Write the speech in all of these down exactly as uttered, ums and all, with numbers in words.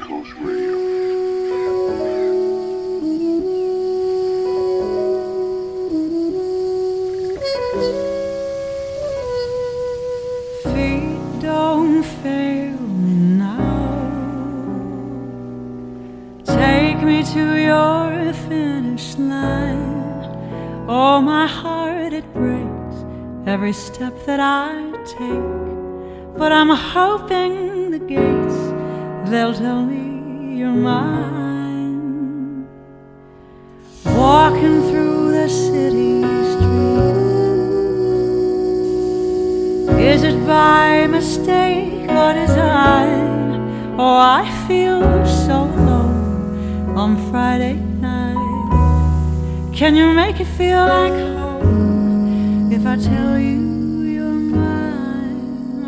Coast Radio. Feet don't fail me now. Take me to your finish line. Oh, my heart, it breaks every step that I take. But I'm hoping the gates, they'll tell me you're mine. Walking through the city streets, is it by mistake or design? Oh, I feel so alone on Friday night. Can you make it feel like home if I tell you you're mine?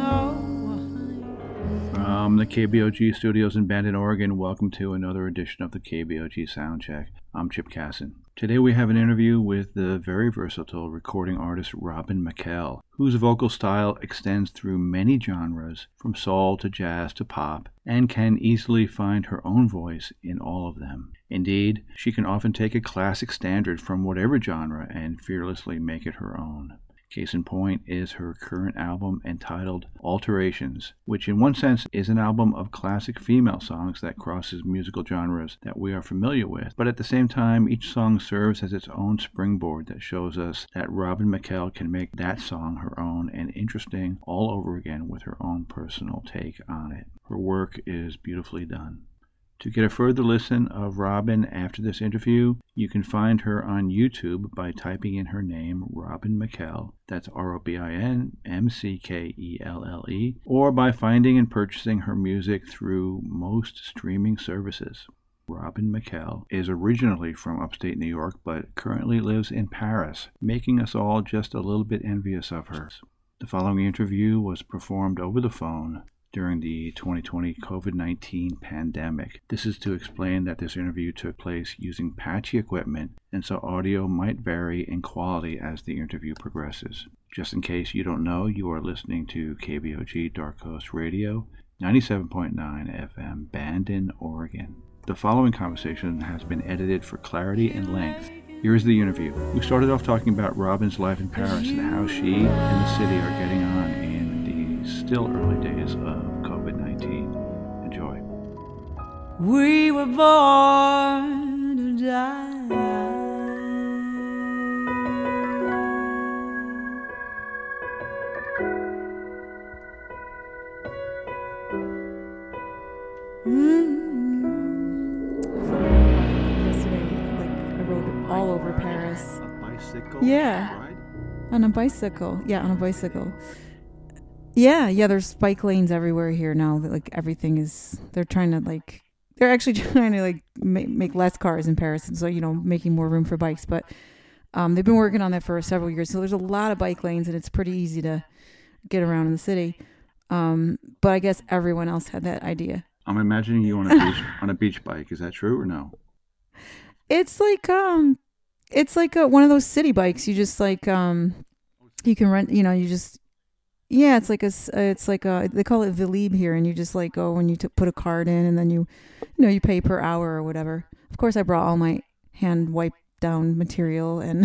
Oh, From the K B O G studios in Bandon, Oregon, welcome to another edition of the K B O G Soundcheck. I'm Chip Casson. Today we have an interview with the very versatile recording artist Robin McKell, whose vocal style extends through many genres, from soul to jazz to pop, and can easily find her own voice in all of them. Indeed, she can often take a classic standard from whatever genre and fearlessly make it her own. Case in point is her current album entitled Alterations, which in one sense is an album of classic female songs that crosses musical genres that we are familiar with, but at the same time each song serves as its own springboard that shows us that Robin McKell can make that song her own and interesting all over again with her own personal take on it. Her work is beautifully done. To get a further listen of Robin after this interview, you can find her on YouTube by typing in her name, Robin McKell, that's R O B I N M C K E L L E, or by finding and purchasing her music through most streaming services. Robin McKell is originally from upstate New York, but currently lives in Paris, making us all just a little bit envious of her. The following interview was performed over the phone during the twenty twenty covid nineteen pandemic. This is to explain that this interview took place using patchy equipment, and so audio might vary in quality as the interview progresses. Just in case you don't know, you are listening to K B O G Dark Coast Radio, ninety-seven point nine F M, Bandon, Oregon. The following conversation has been edited for clarity and length. Here is the interview. We started off talking about Robin's life in Paris and how she and the city are getting on in still early days of covid nineteen. Enjoy. we were born to die. Yesterday, like I rode all over Paris. A bicycle? Yeah. Ride? On a bicycle. Yeah, on a bicycle. Yeah, yeah, there's bike lanes everywhere here now. Like everything is, they're trying to like, they're actually trying to like make, make less cars in Paris. And so, you know, making more room for bikes. But um, they've been working on that for several years. So there's a lot of bike lanes and it's pretty easy to get around in the city. Um, but I guess everyone else had that idea. I'm imagining you on a beach on a beach bike. Is that true or no? It's like, um, it's like a, one of those city bikes. You just like, um, you can rent, you know, you just, yeah, it's like a, it's like a, they call it Vélib here, and you just like go and you t- put a card in, and then you, you know, you pay per hour or whatever. Of course, I brought all my hand wipe down material and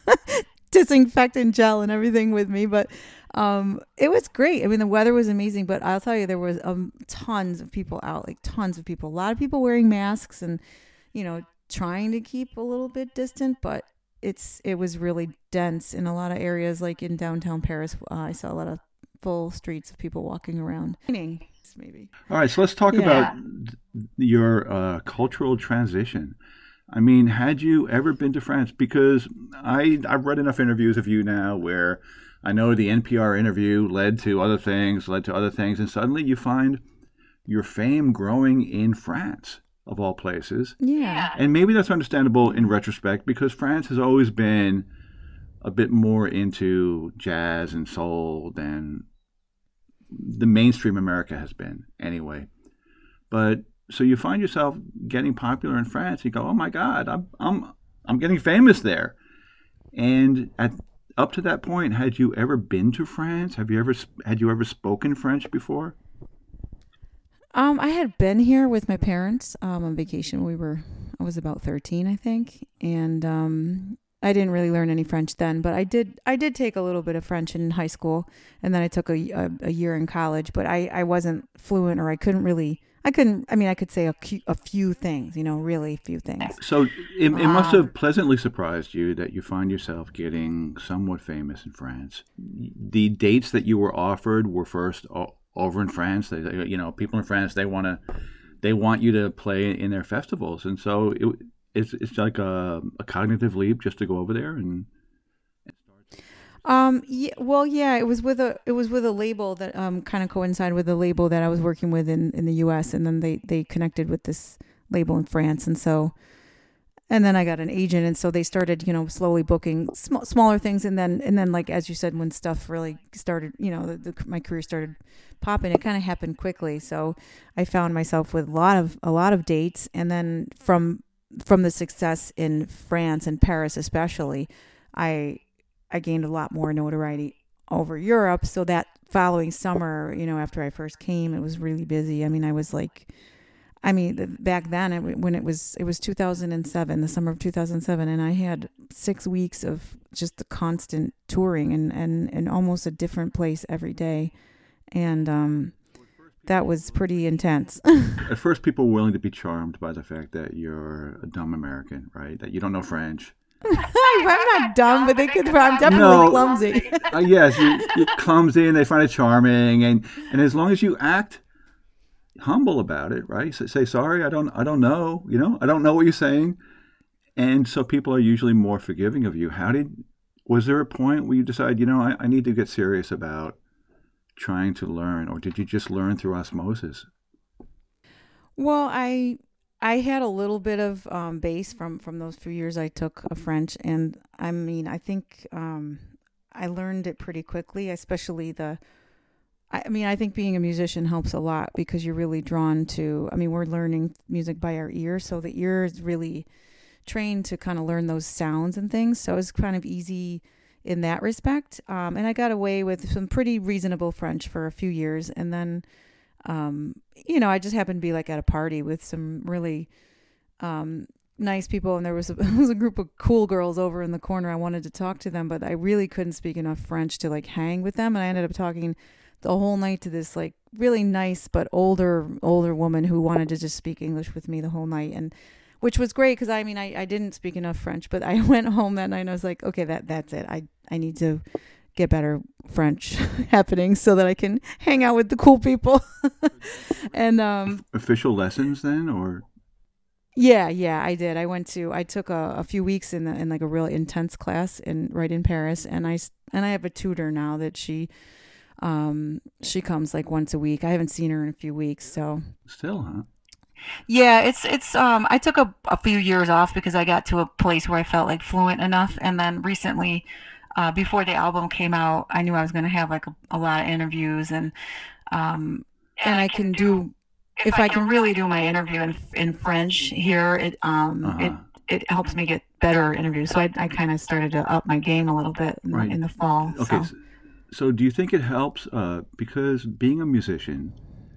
disinfectant gel and everything with me, but um, it was great. I mean, the weather was amazing, but I'll tell you, there was um, tons of people out, like tons of people, a lot of people wearing masks and, you know, trying to keep a little bit distant, but it's it was really dense in a lot of areas, like in downtown Paris. Uh, I saw a lot of full streets of people walking around. Maybe. All right, so let's talk Yeah. about your uh, cultural transition. I mean, had you ever been to France? Because I, I've read enough interviews of you now where I know the N P R interview led to other things, led to other things, and suddenly you find your fame growing in France, of all places. Yeah. And maybe that's understandable in retrospect because France has always been a bit more into jazz and soul than the mainstream America has been anyway. But so you find yourself getting popular in France. You go, oh my God, I'm I'm I'm getting famous there. And at up to that point, had you ever been to France? Have you ever had you ever spoken French before? Um, I had been here with my parents um, on vacation. We were, I was about thirteen, I think, and um, I didn't really learn any French then, but I did. I did take a little bit of French in high school, and then I took a, a, a year in college. But I, I wasn't fluent, or I couldn't really. I couldn't. I mean, I could say a, cu- a few things, you know, really few things. So it, it must Um, have pleasantly surprised you that you find yourself getting somewhat famous in France. The dates that you were offered were first o- over in France. They, they- you know, people in France, they want to, they want you to play in their festivals, and so it, it's it's like a, a cognitive leap just to go over there and. Um. Yeah. Well. Yeah. It was with a. It was with a label that um kind of coincided with the label that I was working with in, in the U S And then they they connected with this label in France, and so, and then I got an agent, and so they started, you know, slowly booking sm- smaller things, and then and then like as you said, when stuff really started, you know, the, the, my career started popping. It kind of happened quickly, so I found myself with a lot of a lot of dates, and then from from the success in France and Paris especially, I. I gained a lot more notoriety over Europe. So that following summer, you know, after I first came, it was really busy. I mean, I was like, I mean, the, back then, it, when it was, it was two thousand seven, the summer of two thousand seven, and I had six weeks of just the constant touring and, and, and almost a different place every day. And um, that was pretty intense. At first, people were willing to be charmed by the fact that you're a dumb American, right? That you don't know French. I'm not dumb, but they could. I'm definitely No. clumsy. Uh, yes, you, you're clumsy, and they find it charming, and, and as long as you act humble about it, right? Say, say sorry, I don't, I don't know, you know, I don't know what you're saying, and so people are usually more forgiving of you. How did? Was there a point where you decide, you know, I, I need to get serious about trying to learn, or did you just learn through osmosis? Well, I I had a little bit of um, base from from those few years I took of French, and I mean, I think um, I learned it pretty quickly, especially the. I I mean, I think being a musician helps a lot because you're really drawn to. I mean, we're learning music by our ear, so the ear is really trained to kind of learn those sounds and things. So it's kind of easy in that respect. Um, and I got away with some pretty reasonable French for a few years, and then. Um, you know, I just happened to be like at a party with some really um, nice people, and there was a, there was a group of cool girls over in the corner. I wanted to talk to them, but I really couldn't speak enough French to like hang with them, and I ended up talking the whole night to this like really nice but older older woman who wanted to just speak English with me the whole night, and which was great because I mean I, I didn't speak enough French, but I went home that night and I was like, okay, that that's it. I I need to get better French happening so that I can hang out with the cool people. and um Official lessons then, or yeah, yeah, I did. I went to I took a, a few weeks in the, in like a real intense class in right in Paris, and I and I have a tutor now that she um she comes like once a week. I haven't seen her in a few weeks, so still, huh? yeah, it's it's um I took a, a few years off because I got to a place where I felt like fluent enough, and then recently Uh, before the album came out, I knew I was going to have like a, a lot of interviews, and um, and I can do if I can really do my interview in in French here, it um Uh-huh. it it helps me get better interviews. So I I kind of started to up my game a little bit in, Right. in the fall. Okay, So. so, so do you think it helps? Uh, because being a musician,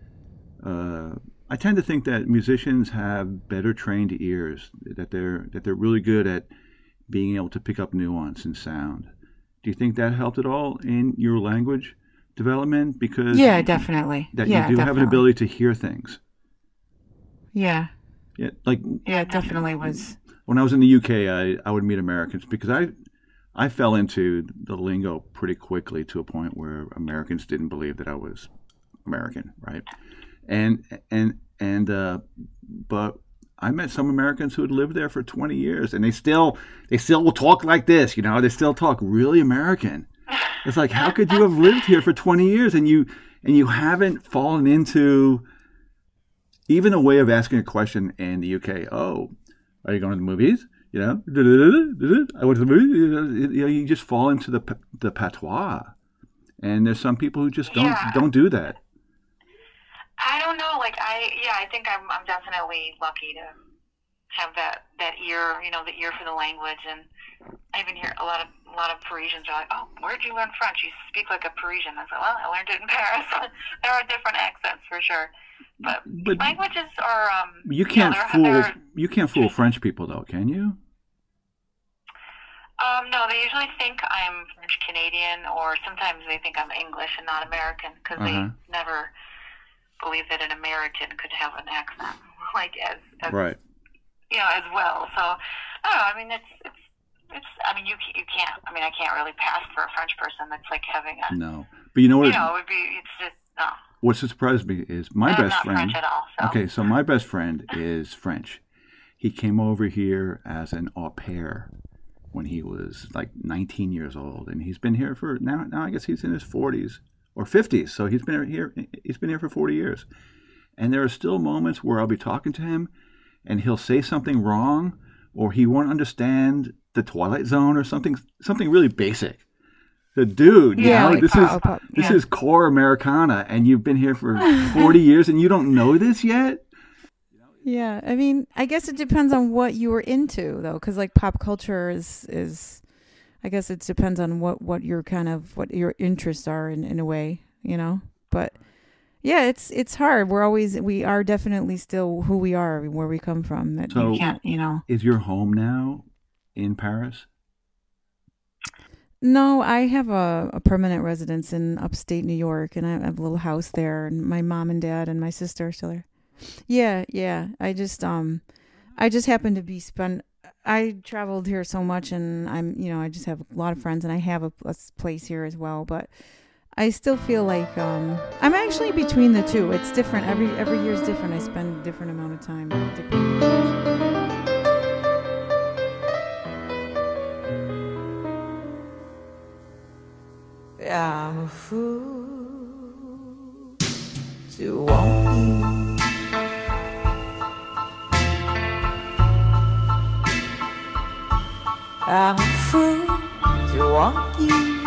uh, I tend to think that musicians have better trained ears. That they're that they're really good at being able to pick up nuance and sound. Do you think that helped at all in your language development? Because Yeah, definitely. that yeah, you do have an definitely. ability to hear things. Yeah, Yeah, like yeah, it definitely was. when I was in the U K, I, I would meet Americans because I I fell into the lingo pretty quickly to a point where Americans didn't believe that I was American, right? And and and uh, but I met some Americans who had lived there for twenty years, and they still they still will talk like this, you know. They still talk really American. It's like, how could you have lived here for twenty years and you and you haven't fallen into even a way of asking a question in the U K? Oh, are you going to the movies? You know, I went to the movies. You know, you just fall into the the patois, and there's some people who just don't Yeah. don't do that. I don't know. Like I, yeah, I think I'm, I'm definitely lucky to have that, that ear, you know, the ear for the language. And I even hear a lot of, a lot of Parisians are like, "Oh, where'd you learn French? You speak like a Parisian." I said, "Well, I learned it in Paris." There are different accents for sure. But, But languages are um, you can't know, they're, fool they're, you can't fool French people though, can you? Um, no, they usually think I'm French Canadian, or sometimes they think I'm English and not American, because Uh-huh. they never believe that an American could have an accent like as, as Right. you know, as well. So I don't know. I mean, it's it's it's. I mean, you you can't. I mean, I can't really pass for a French person. That's like having a. No, but you know what? You know, it would be. It's just no. What surprised me is my I'm best not friend. French at all. So. Okay, so my best friend is French. He came over here as an au pair when he was like nineteen years old, and he's been here for now. Now I guess he's in his forties or fifties. So he's been here. He's been here for forty years, and there are still moments where I'll be talking to him, and he'll say something wrong, or he won't understand the Twilight Zone or something. Something really basic. The dude, you Yeah, know, like this pop- is pop- this yeah. is core Americana, and you've been here for forty years, and you don't know this yet. Yeah, I mean, I guess it depends on what you were into, though, because like pop culture is is, I guess it depends on what what your kind of what your interests are in in a way, you know. But yeah, it's it's hard. We're always we are definitely still who we are, where we come from. That So- you can't, you know. Is your home now in Paris? No, I have a, a permanent residence in upstate New York, and I have a little house there, and my mom and dad and my sister are still there. Yeah, yeah. I just um, I just happen to be spent. I traveled here so much, and I'm you know I just have a lot of friends, and I have a, a place here as well. But I still feel like um, I'm actually between the two. It's different every every year is different. I spend a different amount of time. Different I'm a fool to want you. I'm a fool to want you.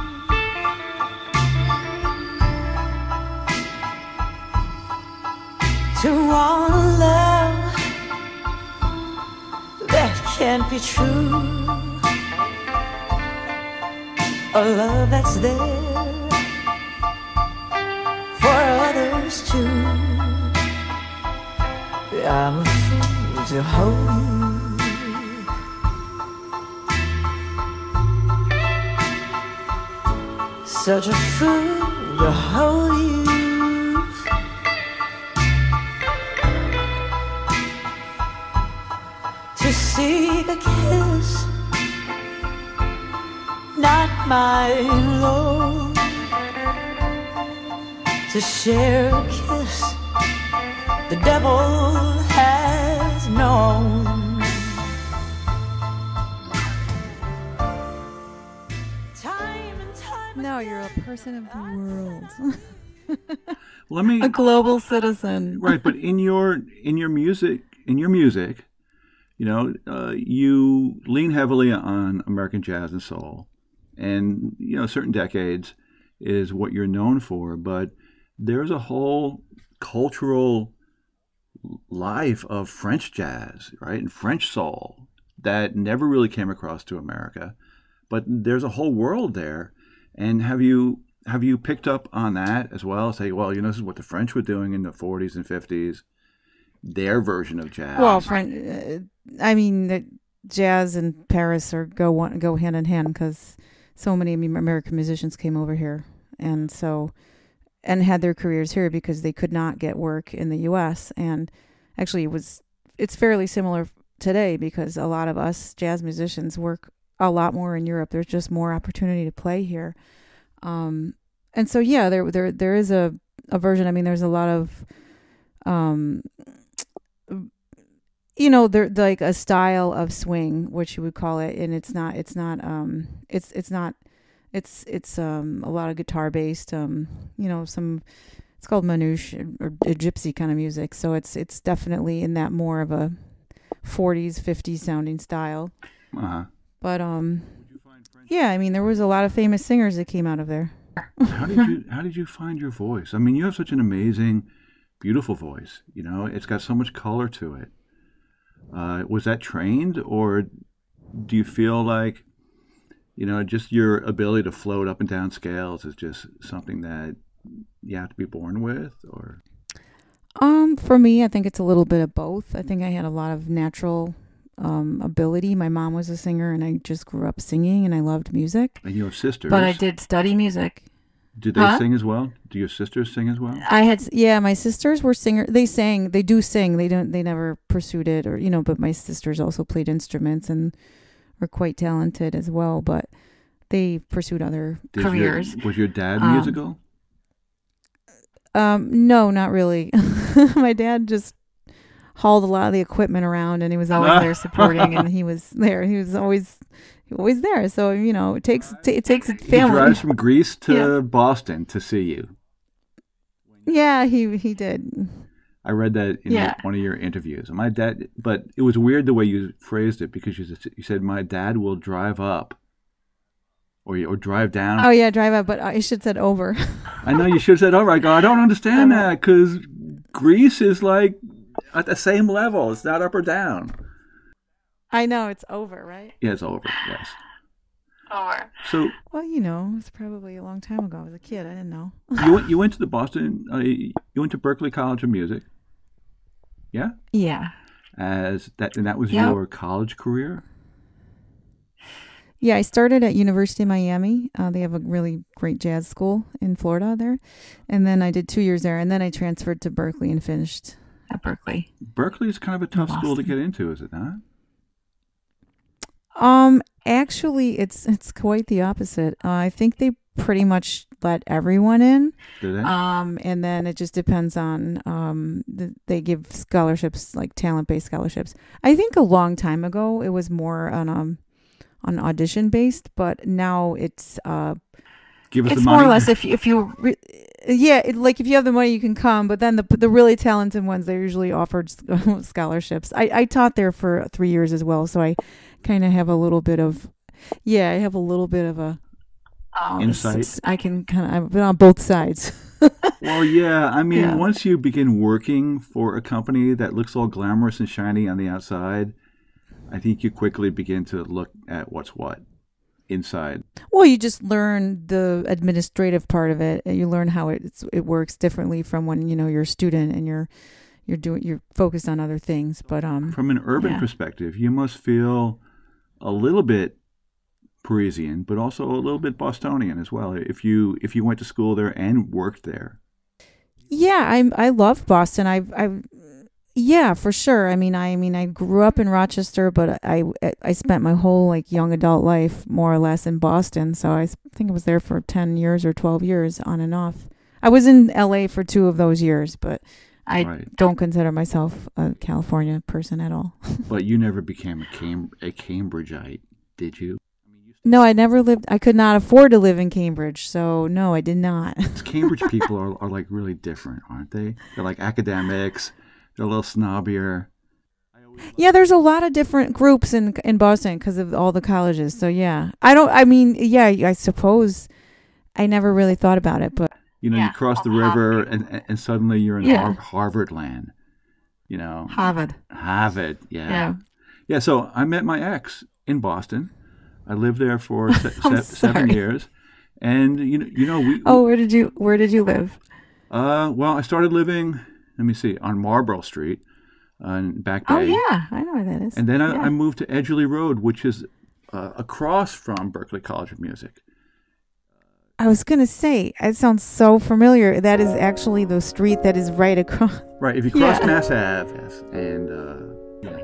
To want a love that can't be true. A love that's there for others too. I'm a fool to hold you. Such a fool to hold you. To seek a kiss, not my Lord. To share a kiss the devil has known. Time and time no, you're a person of the world. Let me A global citizen. right, but in your in your music in your music, you know, uh, you lean heavily on American jazz and soul, and you know, certain decades is what you're known for. But there's a whole cultural life of French jazz, right, and French soul that never really came across to America. But there's a whole world there, and have you have you picked up on that as well? Say, well, you know, this is what the French were doing in the forties and fifties, their version of jazz. Well, French. Uh, I mean, the jazz and Paris are go one, go hand in hand because so many American musicians came over here, and so and had their careers here because they could not get work in the U S And actually, it was it's fairly similar today because a lot of us jazz musicians work a lot more in Europe. There's just more opportunity to play here. Um, and so, yeah, there, there, there is a, a version. I mean, there's a lot of, um, you know, there like a style of swing, which you would call it. And it's not, it's not, um, it's, it's not, it's, it's, um, a lot of guitar based, um, you know, some, it's called manouche or, or gypsy kind of music. So it's, it's definitely in that more of a forties, fifties sounding style. Uh-huh. But um, yeah, I mean, there was a lot of famous singers that came out of there. How did you How did you find your voice? I mean, you have such an amazing, beautiful voice. You know, it's got so much color to it. Uh, was that trained, or do you feel like, you know, just your ability to float up and down scales is just something that you have to be born with, or? Um, for me, I think it's a little bit of both. I think I had a lot of natural um, ability. My mom was a singer, and I just grew up singing, and I loved music. And you have sisters. But I did study music. Do they Huh? sing as well? Do your sisters sing as well? I had, yeah, my sisters were singers. They sang, they do sing. They don't, they never pursued it, or you know. But my sisters also played instruments and were quite talented as well. But they pursued other Did careers. Your, was your dad Um, musical? Um, no, not really. My dad just hauled a lot of the equipment around, and he was always there supporting, and he was there. He was always, always there. So you know, it takes it takes a He family. drives from Greece to Yeah. Boston to see you. Yeah, he he did. I read that in Yeah. one of your interviews. My dad, but it was weird the way you phrased it because you said, you said my dad will drive up, or you- or drive down. Oh yeah, drive up, but I should said over. I know you should have said, "All right, God, I don't understand that because Greece is like at the same level. It's not up or down." I know it's over, right? Yeah, it's over. Yes. Over. So Well, you know, it was probably a long time ago. I was a kid. I didn't know. you went, you went to the Boston. Uh, you went to Berklee College of Music. Yeah. Yeah. As that, and that was Yeah. your college career. Yeah, I started at University of Miami. Uh, they have a really great jazz school in Florida there. And then I did two years there. And then I transferred to Berkeley and finished at Berkeley. Berkeley is kind of a tough school to Boston. get into, is it not? Um, actually, it's it's quite the opposite. Uh, I think they pretty much let everyone in. Do they? Um, and then it just depends on um, the, they give scholarships, like talent-based scholarships. I think a long time ago it was more on um on audition based, but now it's uh Give us it's the money. more or less if you, if you re- yeah, it, like if you have the money you can come, but then the the really talented ones they're usually offered scholarships. I I taught there for three years as well, so I kind of have a little bit of yeah, I have a little bit of a Um, Insight. s- I can kind of I've been on both sides. Well, yeah. I mean, Yeah. once you begin working for a company that looks all glamorous and shiny on the outside, I think you quickly begin to look at what's what inside. Well, you just learn the administrative part of it, and you learn how it it's, it works differently from when you know you're a student and you're you're doing you're focused on other things. But um, From an urban yeah. perspective, you must feel a little bit Parisian, but also a little bit Bostonian as well. If you if you went to school there and worked there, yeah, I I love Boston. I've I've yeah, for sure. I mean, I mean, I grew up in Rochester, but I I spent my whole like young adult life more or less in Boston. So I s- think I was there for ten years or twelve years on and off. I was in L A for two of those years, but I Right. don't consider myself a California person at all. but you never became a Cam- a Cambridgeite, did you? No, I never lived. I could not afford to live in Cambridge, so no, I did not. Cambridge people are, are like really different, aren't they? They're like academics. They're a little snobbier. Yeah, there's a lot of different groups in in Boston because of all the colleges. So yeah, I don't. I mean, yeah, I suppose I never really thought about it, but You know, Yeah, you cross the all the river Harvard and, and- and suddenly you're in Yeah. Har- Harvard land. You know, Harvard. Harvard, yeah. Yeah. Yeah, so I met my ex in Boston. I lived there for se- I'm se- seven sorry. years. And, you know, you know we, Oh, where did you where did you live? uh, well, I started living, let me see, on Marlborough Street uh, in Back Bay. Oh yeah, I know where that is. And then I, Yeah. I moved to Edgerly Road, which is uh, across from Berklee College of Music. I was gonna say it sounds so familiar. That is actually the street that is right across. Right, if you cross Yeah. Mass Ave, yes, and uh, yes.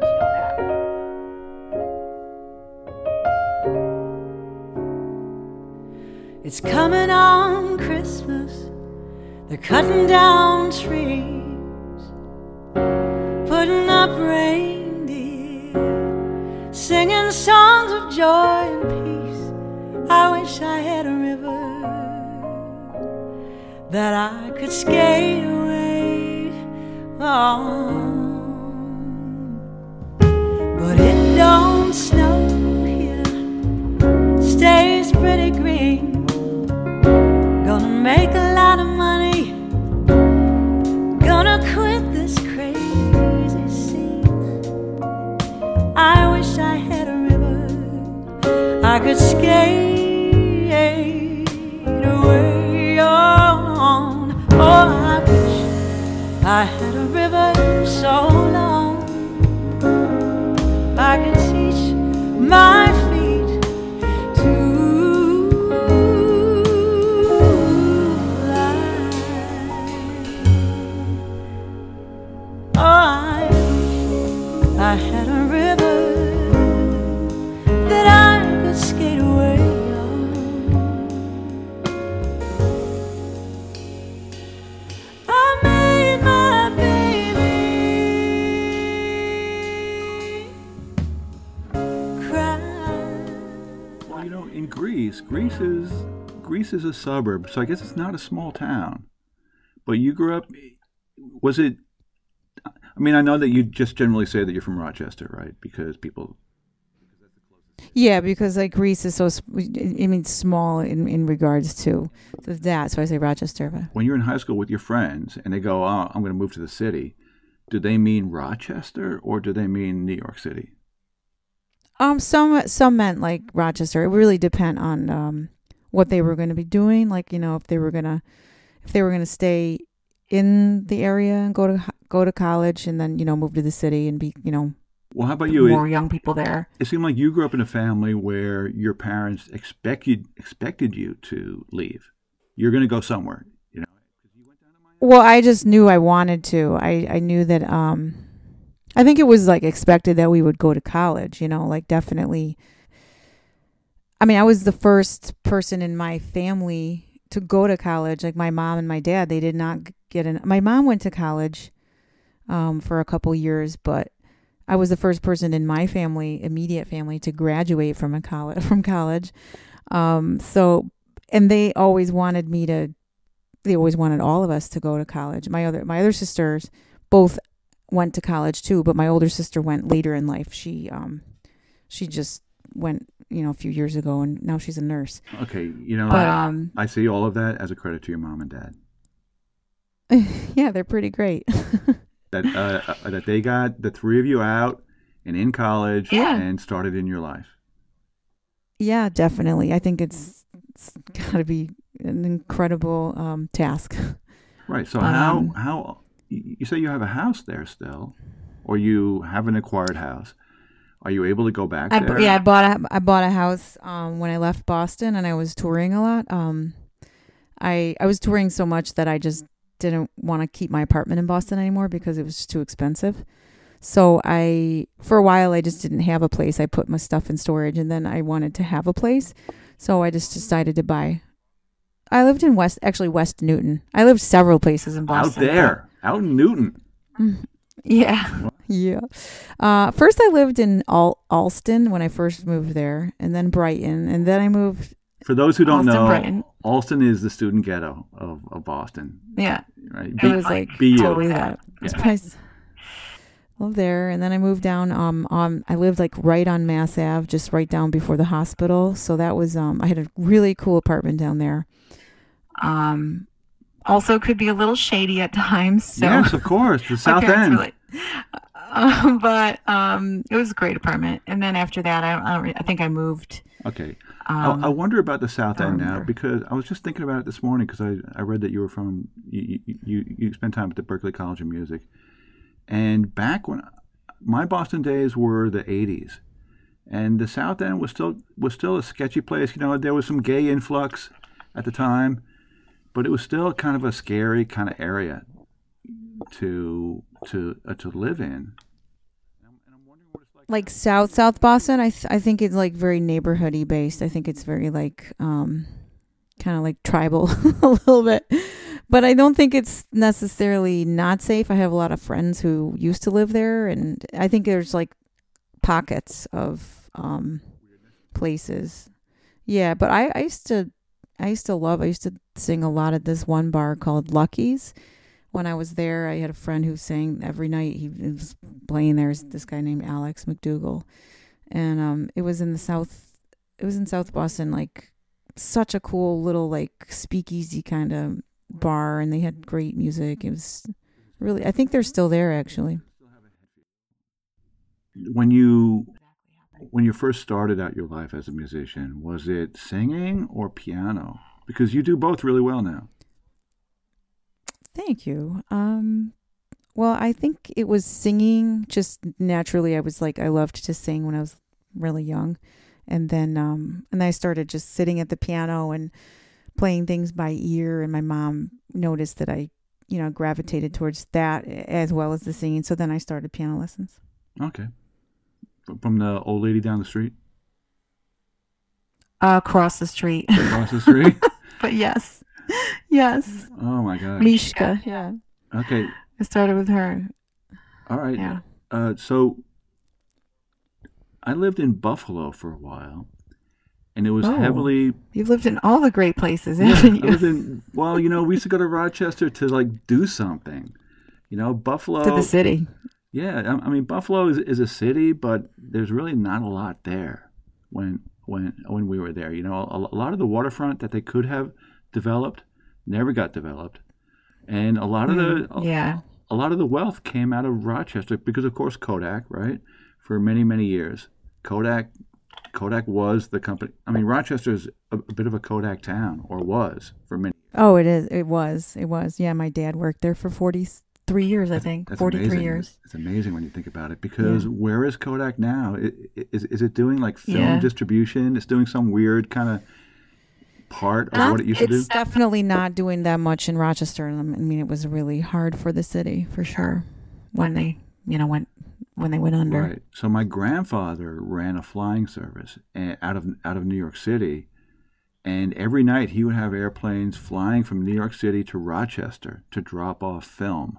It's coming on Christmas. They're cutting down trees, putting up reindeer, singing songs of joy and peace. I wish I had a river that I could skate away on. But it don't snow here, stays pretty green. Gonna make a lot of money, gonna quit this crazy scene. I wish I had a river I could skate away on. Oh, I wish I had a river Greece. Greece is Greece is a suburb, so I guess it's not a small town. But you grew up. Was it? I mean, I know that you just generally say that you're from Rochester, right? Because people. Yeah, because like Greece is so, s- I mean, small in, in regards to that. So I say Rochester. But When you're in high school with your friends and they go, "Oh, I'm going to move to the city," do they mean Rochester or do they mean New York City? um, some some meant like Rochester. It really depend on um what they were going to be doing. Like you know, if they were gonna if they were gonna stay in the area and go to ho- go to college and then you know move to the city and be you know Well, how about you? more It, young people there. it seemed like you grew up in a family where your parents expected expected you to leave. You're going to go somewhere, you know. Well, I just knew I wanted to. I, I knew that um I think it was like expected that we would go to college, you know, like definitely. I mean, I was the first person in my family to go to college. Like my mom and my dad, they did not g- get in. My mom went to college um for a couple years, but I was the first person in my family, immediate family, to graduate from a college from college. Um so and they always wanted me to they always wanted all of us to go to college. My other my other sisters both went to college too, but my older sister went later in life. She um she just went, you know, a few years ago and now she's a nurse. Okay, you know, But I, um I see all of that as a credit to your mom and dad. yeah, they're pretty great. That uh, uh, that they got the three of you out and in college Yeah. and started in your life. Yeah, definitely. I think it's it's got to be an incredible um task. Right. So Um, how how you you say you have a house there still, or you have an acquired house? Are you able to go back I, there? b- yeah, I bought a I bought a house um when I left Boston and I was touring a lot. Um I I was touring so much that I just didn't want to keep my apartment in Boston anymore because it was just too expensive. So I for a while I just didn't have a place. I put my stuff in storage and then I wanted to have a place. So I just decided to buy. I lived in West actually West Newton. I lived several places in Out Boston. there, out in Newton. but- Yeah. Yeah. Uh first I lived in Al- Alston when I first moved there and then Brighton and then I moved For those who don't Alston, know, Brighton. Alston is the student ghetto of, of Boston. yeah. Right. It was like B U. totally that. It's Yeah. nice. Lived there, and then I moved down. Um, on I lived like right on Mass Ave, just right down before the hospital. So that was um, I had a really cool apartment down there. Um, also could be a little shady at times. So Yes, of course. The my South parents End. were like- Um, but um, it was a great apartment. And then after that, I I, don't re- I think I moved. Okay. Um, I, I wonder about the South I End now remember. because I was just thinking about it this morning because I, I read that you were from you, you you you spent time at the Berklee College of Music, and back when my Boston days were the eighties, and the South End was still was still a sketchy place. You know, there was some gay influx at the time, but it was still kind of a scary kind of area to to uh, to live in. like South South Boston. I th- I think it's like very neighborhoody based. I think it's very like um kind of like tribal a little bit. But I don't think it's necessarily not safe. I have a lot of friends who used to live there and I think there's like pockets of um places. Yeah, but I, I used to I used to love I used to sing a lot at this one bar called Lucky's. When I was there, I had a friend who sang every night. He was playing there. This guy named Alex McDougall, and um, it was in the south. It was in South Boston, like such a cool little like speakeasy kind of bar, and they had great music. It was really. I think they're still there actually. When you when you first started out your life as a musician, was it singing or piano? Because you do both really well now. Thank you. Um, well, I think it was singing. Just naturally, I was like I loved to sing when I was really young, and then um, and then I started just sitting at the piano and playing things by ear. And my mom noticed that I, you know, gravitated towards that as well as the singing. So then I started piano lessons. Okay. F- From the old lady down the street? Uh, across the street. Across the street? But yes, yes, Oh my gosh. Mishka. Yeah, Okay. I started with her. All right. Yeah. Uh, so I lived in Buffalo for a while, and it was Oh. heavily. You've lived in all the great places, Yeah, haven't I you? was in, well, you know, we used to go to Rochester to like do something. You know, Buffalo. To the city. Yeah, I, I mean, Buffalo is, is a city, but there's really not a lot there when when when we were there. You know, a, a lot of the waterfront that they could have developed never got developed, and a lot of the Mm, yeah. a lot of the wealth came out of Rochester because, of course, Kodak, right? For many many years, Kodak Kodak was the company. I mean, Rochester is a, a bit of a Kodak town, or was for many. Oh, it is. It was. It was. Yeah, my dad worked there for forty-three years, I think. That's forty-three amazing. years. It's amazing when you think about it, because Yeah. where is Kodak now? I- i- Is is it doing like film Yeah. distribution? It's doing some weird kind of part of Not- what it used to do. it's definitely not doing that much in Rochester. I mean, it was really hard for the city, for sure, when they, you know, went when they went under. Right. So my grandfather ran a flying service eh, out of out of New York City, and every night he would have airplanes flying from New York City to Rochester to drop off film.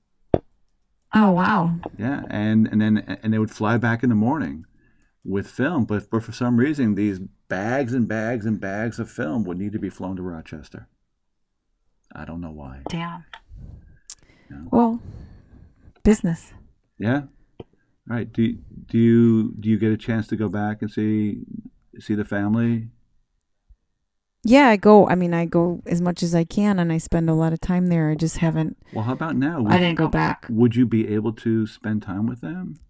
Oh, wow. Yeah, and and then and they would fly back in the morning with film, but but for some reason these bags and bags and bags of film would need to be flown to Rochester. I don't know why. Damn. Well, business. Yeah. Right. Do do you do you get a chance to go back and see see the family? Yeah, I go. I mean, I go as much as I can, and I spend a lot of time there. I just haven't. Well, how about now? Would, I didn't go back. would you be able to spend time with them?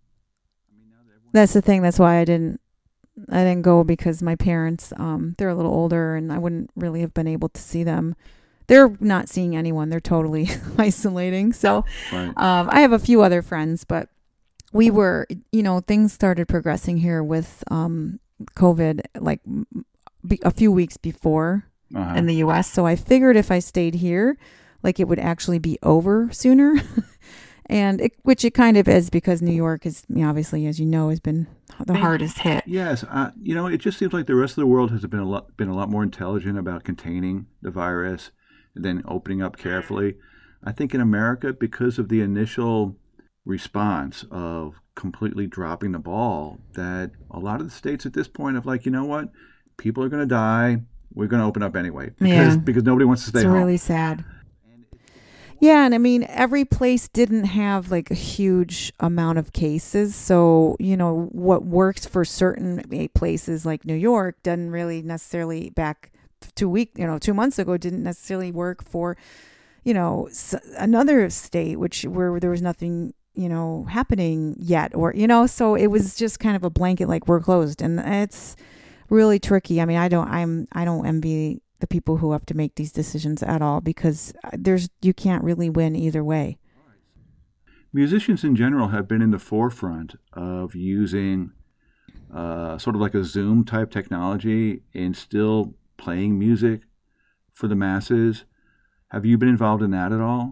That's the thing. That's why I didn't. I didn't go because my parents, um, they're a little older, and I wouldn't really have been able to see them. They're not seeing anyone. They're totally isolating. So, Right. um, I have a few other friends, but we were, you know, things started progressing here with um, COVID, like m- be- a few weeks before Uh-huh. in the U S. So I figured if I stayed here, like it would actually be over sooner. And it, which it kind of is, because New York is, you know, obviously, as you know, has been the hardest hit. Yes, uh, you know, it just seems like the rest of the world has been a lot been a lot more intelligent about containing the virus and then opening up carefully. I think in America, because of the initial response of completely dropping the ball, that a lot of the states at this point have like, you know what, people are going to die. We're going to open up anyway because Yeah. because nobody wants to stay It's home. really sad. Yeah, and I mean, every place didn't have like a huge amount of cases. So, you know, what works for certain places like New York doesn't really necessarily back two week, you know, two months ago didn't necessarily work for, you know, s- another state, which where there was nothing, you know, happening yet, or, you know, so it was just kind of a blanket, like we're closed, and it's really tricky. I mean, I don't, I'm, I don't envy the people who have to make these decisions at all, because there's, you can't really win either way. Musicians in general have been in the forefront of using uh, sort of like a Zoom type technology and still playing music for the masses. Have you been involved in that at all?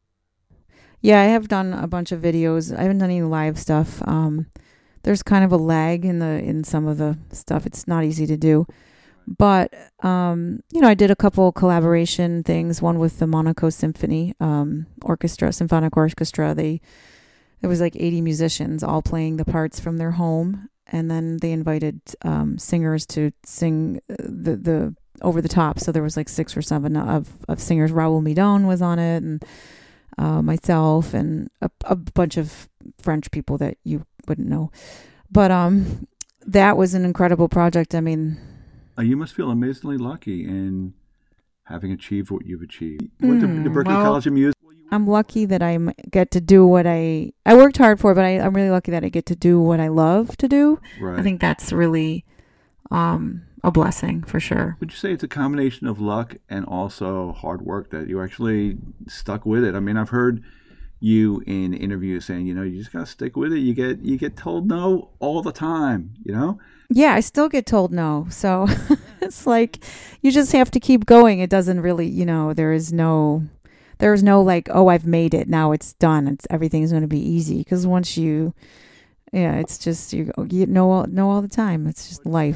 Yeah, I have done a bunch of videos. I haven't done any live stuff. Um, there's kind of a lag in the in some of the stuff. It's not easy to do. But, um, you know, I did a couple collaboration things, one with the Monaco Symphony um, Orchestra, Symphonic Orchestra. They, it was like eighty musicians all playing the parts from their home. And then they invited um, singers to sing the, the over the top. So there was like six or seven of, of singers. Raoul Midon was on it, and uh, myself, and a, a bunch of French people that you wouldn't know. But um, that was an incredible project. I mean... Uh, you must feel amazingly lucky in having achieved what you've achieved. What the, the Mm, Berklee well, College of Music. I'm lucky that I get to do what I I worked hard for, but I, I'm really lucky that I get to do what I love to do. Right. I think that's really um, a blessing for sure. Would you say it's a combination of luck and also hard work that you actually stuck with it? I mean, I've heard you in interviews saying, you know, you just gotta stick with it. You get you get told no all the time, you know. Yeah, I still get told no. So it's like you just have to keep going. It doesn't really, you know, there is no there's no like, oh, I've made it. Now it's done. It's everything's going to be easy, because once you yeah, it's just you you know all, know all the time. It's just life.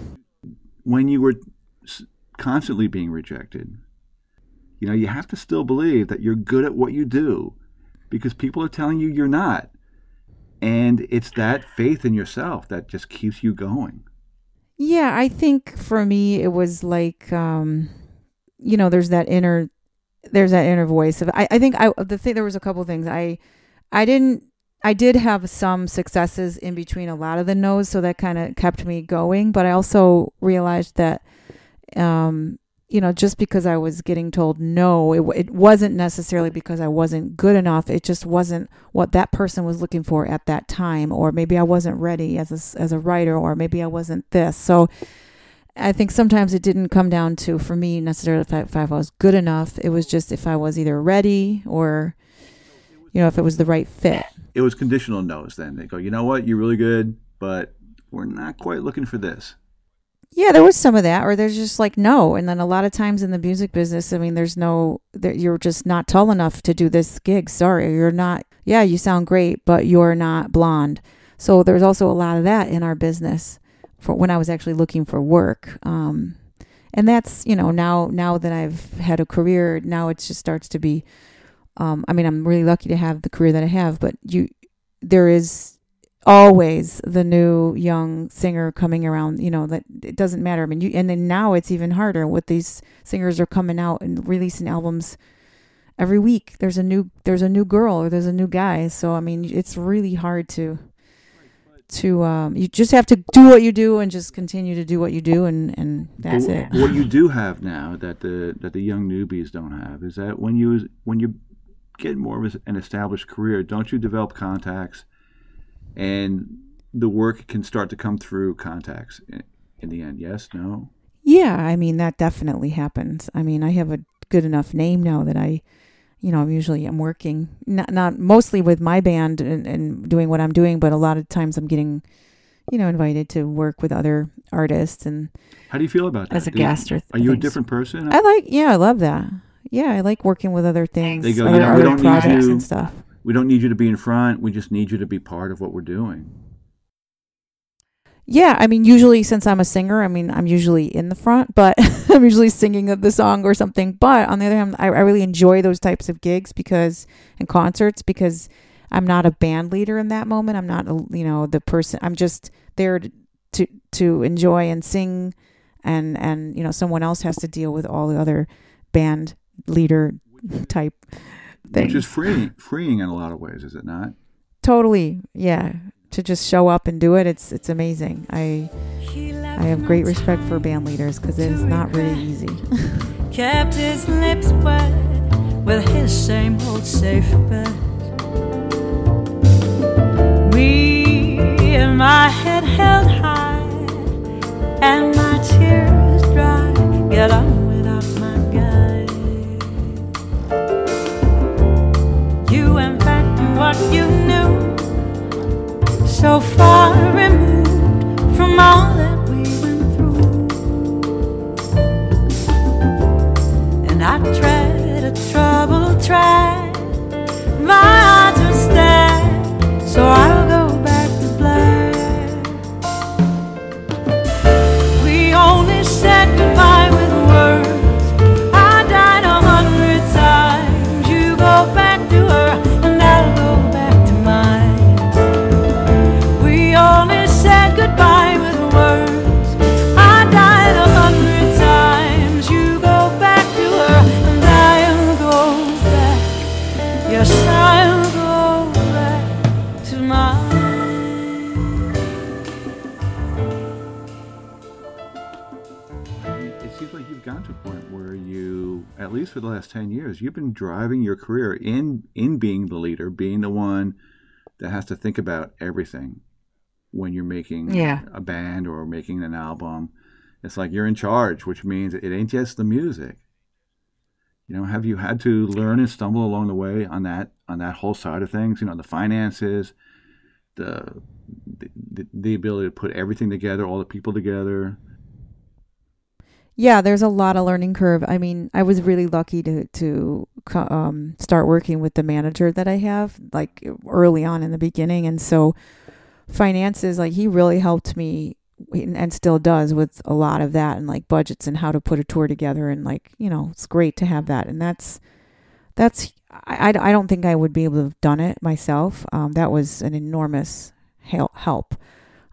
When you were s- constantly being rejected, you know, you have to still believe that you're good at what you do, because people are telling you you're not. And it's that faith in yourself that just keeps you going. Yeah, I think for me it was like, um, you know, there's that inner, there's that inner voice of. I, I think I the thing there was a couple things I, I didn't. I did have some successes in between a lot of the no's, so that kind of kept me going. But I also realized that, um, you know, just because I was getting told no, it it wasn't necessarily because I wasn't good enough. It just wasn't what that person was looking for at that time, or maybe I wasn't ready as a s- as a writer, or maybe I wasn't this. So I think sometimes it didn't come down to for me necessarily if I, if I was good enough. It was just if I was either ready or, you know, if it was the right fit. It was conditional no's then. They go, you know what, you're really good, but we're not quite looking for this. Yeah, there was some of that, or there's just like no. And then a lot of times in the music business, I mean, there's no, there, you're just not tall enough to do this gig. Sorry, you're not, yeah, you sound great, but you're not blonde. So there's also a lot of that in our business for when I was actually looking for work. Um, and that's, you know, now, now that I've had a career, now it just starts to be, um, I mean, I'm really lucky to have the career that I have, but you, there is always the new young singer coming around, you know, that it doesn't matter. I mean, you, and then now it's even harder with these singers are coming out and releasing albums every week. There's a new, there's a new girl or there's a new guy. So, I mean, it's really hard to, to, um, you just have to do what you do and just continue to do what you do. And, and that's But it. What you do have now that the, that the young newbies don't have is that when you, when you get more of an established career, don't you develop contacts? And the work can start to come through contacts in, in the end. Yes, no? Yeah, I mean, that definitely happens. I mean, I have a good enough name now that I, you know, I'm usually I'm working, not, not mostly with my band and, and doing what I'm doing, but a lot of times I'm getting, you know, invited to work with other artists and How do you feel about that? as a Do you- guest or th- Are you a things. different person? I like, yeah, I love that. Yeah, I like working with other things, They go, other, you know, we other don't need projects you- and stuff. We don't need you to be in front. We just need you to be part of what we're doing. Yeah, I mean, usually since I'm a singer, I mean, I'm usually in the front, but I'm usually singing the song or something. But on the other hand, I, I really enjoy those types of gigs because, and concerts, because I'm not a band leader in that moment. I'm not, a, you know, the person, I'm just there to, to, to enjoy and sing. And, and, you know, someone else has to deal with all the other band leader type things. Which is freeing, freeing in a lot of ways, is it not? Totally. Yeah. To just show up and do it, it's it's amazing. I I have great respect for band leaders because it is not really easy. Kept his lips wet with his same old safe bet. Me and my head held high and my tears dry. Get on without my guide. You went back to what you knew. So far removed from all that we went through. And I tread a troubled track. My odds are stacked, so I'll go back to black. We only said goodbye with words. I died a hundred times. You go back to her, and I'll go back to mine. We only said goodbye with words. I died a hundred times. You go back to her, and I'll go back. Yes, I'll go back to mine. It seems like you've gotten to a point where you, at least for the last ten years, you've been driving your career in, in being the leader, being the one that has to think about everything when you're making Yeah. a band or making an album. It's like you're in charge, which means it ain't just the music. You know, have you had to learn and stumble along the way on that on that whole side of things? You know, the finances, the the, the ability to put everything together, all the people together. Yeah, there's a lot of learning curve. I mean, I was really lucky to to co- um, start working with the manager that I have, like early on in the beginning, and so finances, like he really helped me and still does with a lot of that and like budgets and how to put a tour together. And like, you know, it's great to have that. And that's, that's, I, I don't think I would be able to have done it myself. Um, that was an enormous hel- help.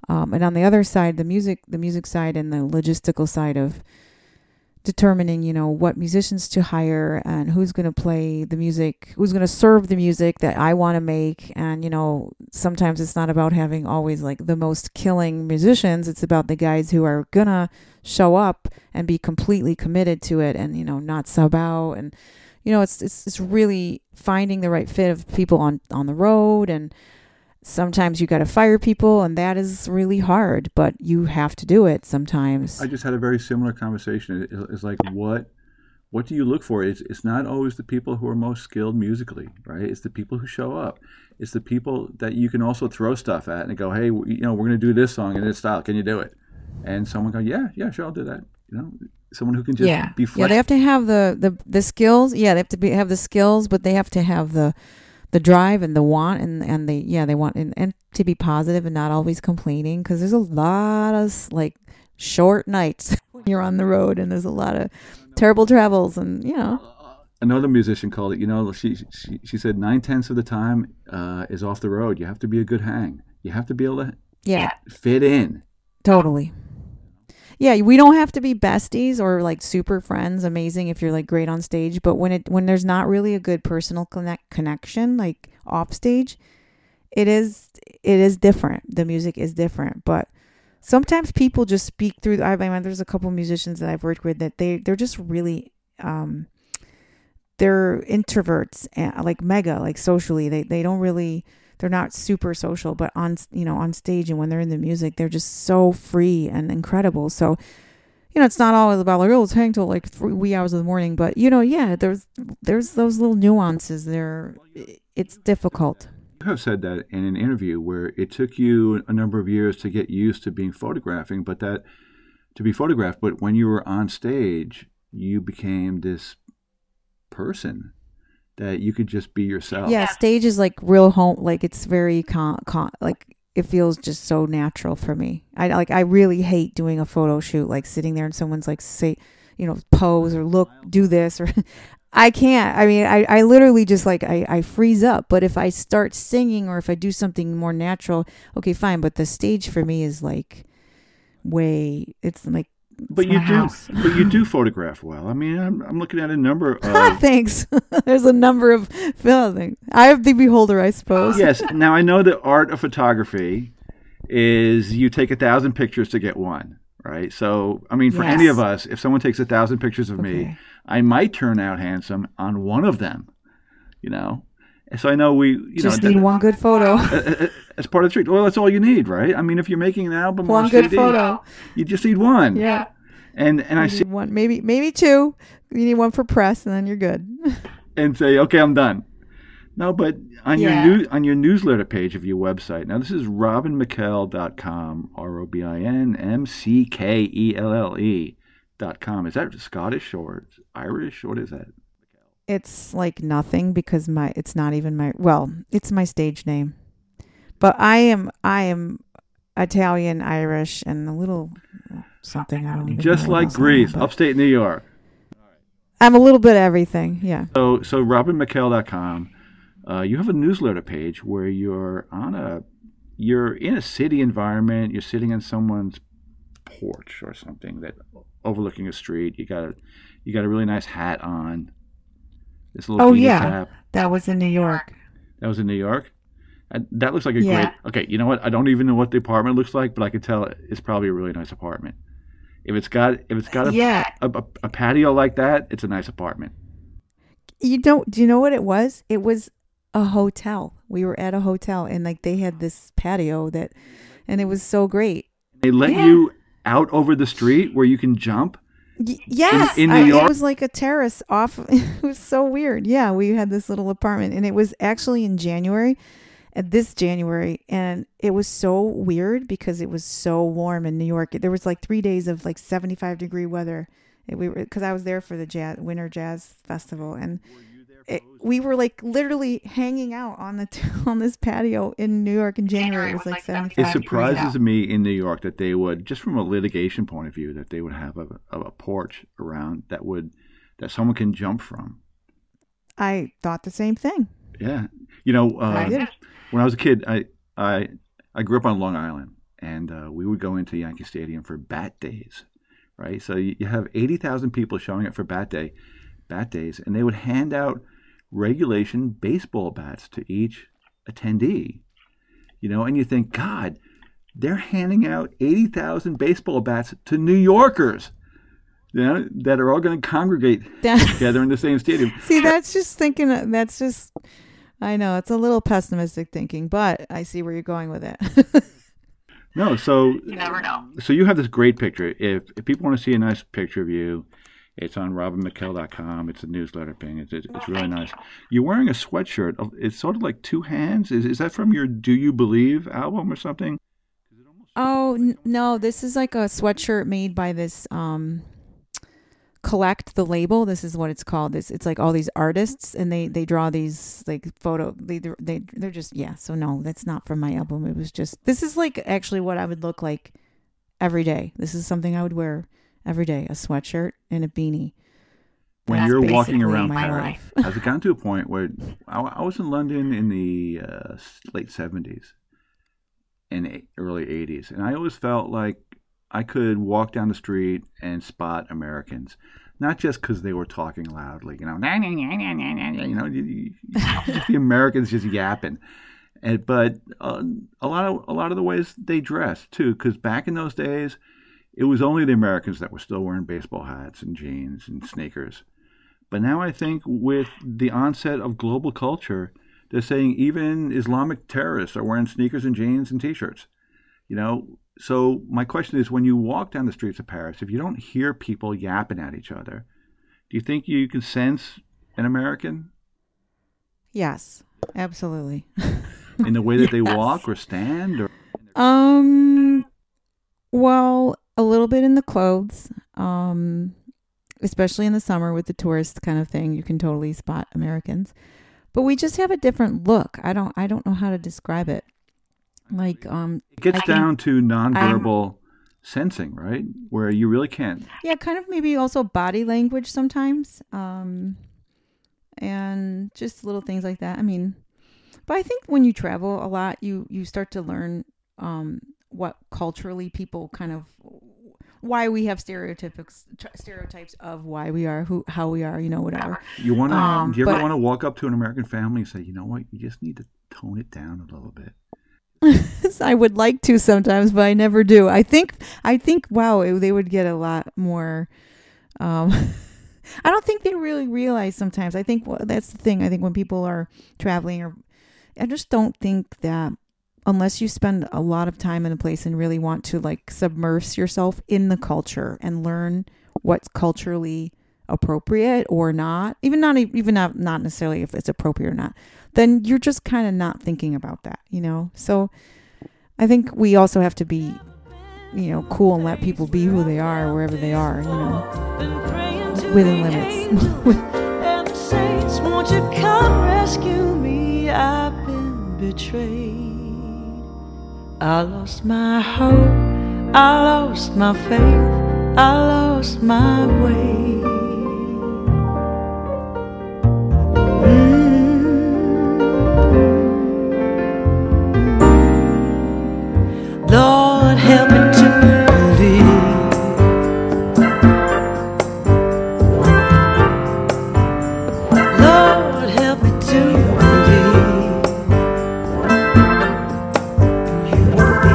Um, and on the other side, the music, the music side and the logistical side of determining, you know, what musicians to hire and who's going to play the music, who's going to serve the music that I want to make. And, you know, sometimes it's not about having always like the most killing musicians. It's about the guys who are going to show up and be completely committed to it and, you know, not sub out. And, you know, it's, it's, it's really finding the right fit of people on, on the road. And sometimes you got to fire people, and that is really hard, but you have to do it sometimes. I just had a very similar conversation. It- It's like, what what do you look for? It's, it's not always the people who are most skilled musically, right? It's the people who show up. It's the people that you can also throw stuff at and go, hey, you know, we're going to do this song in this style. Can you do it? And someone go, yeah, yeah, sure, I'll do that. You know, someone who can just yeah. be Yeah, flexible. they have to have the, the, the skills. Yeah, they have to be, have the skills, but they have to have the the drive and the want and, and they, yeah, they want, and, and to be positive and not always complaining, because there's a lot of like short nights when you're on the road, and there's a lot of terrible travels, and, you know. Another musician called it, you know, she she, she said nine tenths of the time uh, is off the road. You have to be a good hang. You have to be able to Yeah, fit in. totally. Yeah, we don't have to be besties or like super friends. Amazing if you're like great on stage, but when it when there's not really a good personal connect, connection like off stage, it is it is different. The music is different, but sometimes people just speak through. I mean, there's a couple musicians that I've worked with that they they're just really um they're introverts and like mega like socially. They they don't really. They're not super social, but on, you know, on stage and when they're in the music, they're just so free and incredible. So, you know, it's not always about like, oh, let's hang till like three wee hours of the morning. But, you know, yeah, there's there's those little nuances there. It's difficult. You have said that in an interview where it took you a number of years to get used to being photographing, but that to be photographed, but when you were on stage, you became this person that you could just be yourself. Yeah, stage is like real home. Like it's very con, con like it feels just so natural for me. I like I really hate doing a photo shoot, like sitting there and someone's like say, you know, pose or look, do this or I can't. I mean, I, I literally just like I, I freeze up. But if I start singing or if I do something more natural, okay, fine. But the stage for me is like way. It's like. But It's you my do, house. but you do photograph well. I mean, I'm, I'm looking at a number of. Thanks. There's a number of film things. I have the beholder, I suppose. Yes. Now I know the art of photography is you take a thousand pictures to get one, right? So I mean, for Yes. any of us, if someone takes a thousand pictures of me, Okay. I might turn out handsome on one of them. You know, and so I know we, you Just know, need that- one good photo. uh, uh, as part of the treat. Well, that's all you need, right? I mean, if you're making an album or One a good C D, photo. you just need one. Yeah. And and I You see need one, maybe maybe two. You need one for press, and then you're good. and say, okay, I'm done. No, but on Yeah. your new on your newsletter page of your website. Now this is robin mckell dot com, R O B I N M C K E L L E dot com. Is that Scottish or Irish? What is that? It's like nothing because my it's not even my well, it's my stage name. But I am I am Italian, Irish, and a little something I don't even Just know what like else I am, Greece, but upstate New York. I'm a little bit of everything. Yeah. So so robin mckell dot com. Uh, you have a newsletter page where you're on a you're in a city environment. You're sitting on someone's porch or something that overlooking a street. You got a you got a really nice hat on. This little Oh, beanie yeah. cap. That was in New York. That was in New York. And that looks like a Yeah. great. Okay, you know what? I don't even know what the apartment looks like, but I can tell it's probably a really nice apartment. If it's got if it's got a, Yeah. a, a, a patio like that, it's a nice apartment. You don't do you know what it was? It was a hotel. We were at a hotel and like they had this patio that and it was so great. They let Yeah. you out over the street where you can jump. Y- yes, in New I- York? it was like a terrace off. It was so weird. Yeah, we had this little apartment, and it was actually in January, at this January, and it was so weird because it was so warm in New York. There was like three days of like seventy-five degree weather. It, we were because I was there for the jazz, Winter Jazz Festival, and it, we were like literally hanging out on the on this patio in New York in January. It was like It seventy-five. surprises me in New York that they would, just from a litigation point of view, that they would have a, a porch around that would that someone can jump from. I thought the same thing. Yeah, you know, I uh, did. when I was a kid, I I I grew up on Long Island, and uh, we would go into Yankee Stadium for bat days, right? So you, you have eighty thousand people showing up for bat day, bat days, and they would hand out regulation baseball bats to each attendee, you know, and you think, God, they're handing out eighty thousand baseball bats to New Yorkers, you know, that are all going to congregate together in the same stadium. See, that's just thinking, that's just, I know, it's a little pessimistic thinking, but I see where you're going with it. No, so You never know. So you have this great picture. If, if people want to see a nice picture of you, it's on robin mckell dot com. It's a newsletter thing. It's, it's, it's really nice. You're wearing a sweatshirt. It's sort of like two hands. Is is that from your Do You Believe album or something? Oh, n- no, this is like a sweatshirt made by this um Collect, the label. This is what it's called. This it's like all these artists, and they they draw these like photo they they they're just yeah. So no, that's not from my album. It was just, this is like actually what I would look like every day. This is something I would wear every day, a sweatshirt and a beanie. When That's you're walking basically around my Paris, life. has it gotten to a point where I, I was in London in the uh, late seventies and a- early eighties, and I always felt like I could walk down the street and spot Americans, not just because they were talking loudly, you know, nah, nah, nah, nah, nah, nah, you know, you, you, just the Americans just yapping, and but uh, a lot of a lot of the ways they dressed too, because back in those days, it was only the Americans that were still wearing baseball hats and jeans and sneakers. But now I think with the onset of global culture, they're saying even Islamic terrorists are wearing sneakers and jeans and T-shirts. You know, so my question is, when you walk down the streets of Paris, if you don't hear people yapping at each other, do you think you can sense an American? Yes, absolutely. In the way that they Yes. walk or stand? Or Um, well, a little bit in the clothes, um, especially in the summer with the tourist kind of thing, you can totally spot Americans. But we just have a different look. I don't, I don't know how to describe it. Like, um, It gets I think down to nonverbal sensing, right? Where you really can't. yeah, kind of maybe also body language sometimes, um, and just little things like that. I mean, but I think when you travel a lot, you you start to learn um, what culturally people kind of, why we have stereotypics stereotypes of why we are who how we are, you know, whatever. You want to? Um, do you ever but- want to walk up to an American family and say, you know what? You just need to tone it down a little bit. I would like to sometimes, but I never do. I think I think wow, it, they would get a lot more. Um, I don't think they really realize sometimes. I think well, that's the thing. I think when people are traveling, or I just don't think that unless you spend a lot of time in a place and really want to like submerge yourself in the culture and learn what's culturally appropriate or not, even not even not, not necessarily if it's appropriate or not, then you're just kind of not thinking about that, you know? So I think we also have to be, you know, cool and let people be who they are wherever they are, you know, within limits. And the saints, won't you come rescue me? I've been betrayed. I lost my hope, I lost my faith, I lost my way. Mm. Lord, help me to believe. Lord, help me to believe. Do you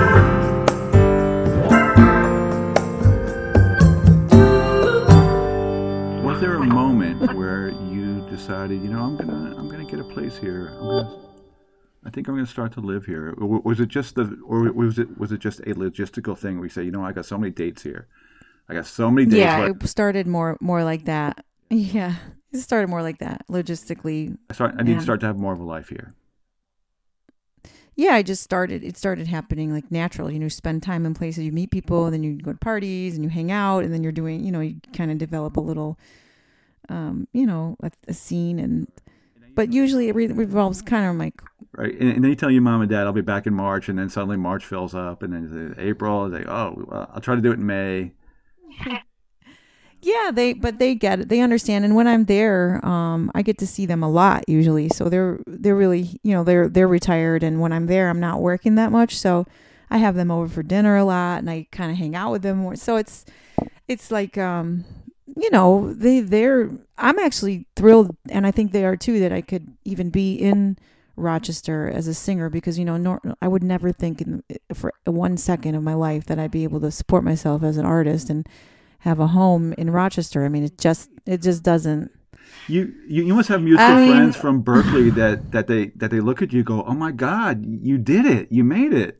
believe? Was there a moment where you decided, you know, I'm gonna, I'm gonna get a place here. I'm gonna, I think I'm gonna start to live here. Or was it just the, or was it, was it just a logistical thing where you say, you know, I got so many dates here. I got so many dates. Yeah, where it started more more like that. Yeah, it started more like that, logistically. I, start, I need Yeah. to start to have more of a life here. Yeah, I just started, it started happening like natural. You know, you spend time in places, you meet people, and then you go to parties and you hang out, and then you're doing, you know, you kind of develop a little, um, you know, a, a scene. And but usually it re- revolves kind of like, Right, and, and then you tell your mom and dad, I'll be back in March, and then suddenly March fills up, and then April, they oh, well, I'll try to do it in May. yeah, they, but they get it, they understand. And when I'm there, um, I get to see them a lot usually. So they're, they're really, you know, they're, they're retired. And when I'm there, I'm not working that much. So I have them over for dinner a lot, and I kind of hang out with them more. So it's it's like um, you know, they they're I'm actually thrilled, and I think they are too, that I could even be in Rochester as a singer, because you know nor- I would never think in, for one second of my life that I'd be able to support myself as an artist and have a home in Rochester. I mean, it just it just doesn't. You, you you must have musical I mean, friends from Berkeley that, that they that they look at you and go, oh my God, you did it, you made it.